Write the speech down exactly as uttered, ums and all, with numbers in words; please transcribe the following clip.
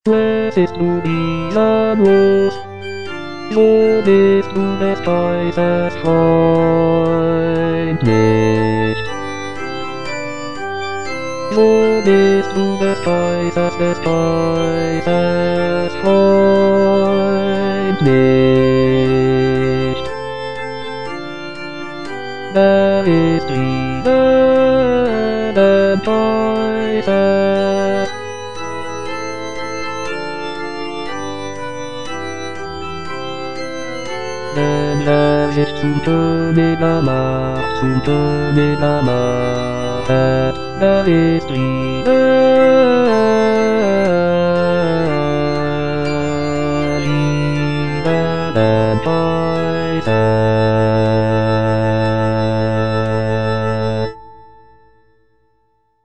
Es ist nun wieder los, so bist du des Kaisers Freund nicht. So bist du des Kaisers, des Kaisers Freund nicht. Da ist wieder der Kaiser. Denn er ist zum König der Macht, zum König der Macht. Da ist Friede.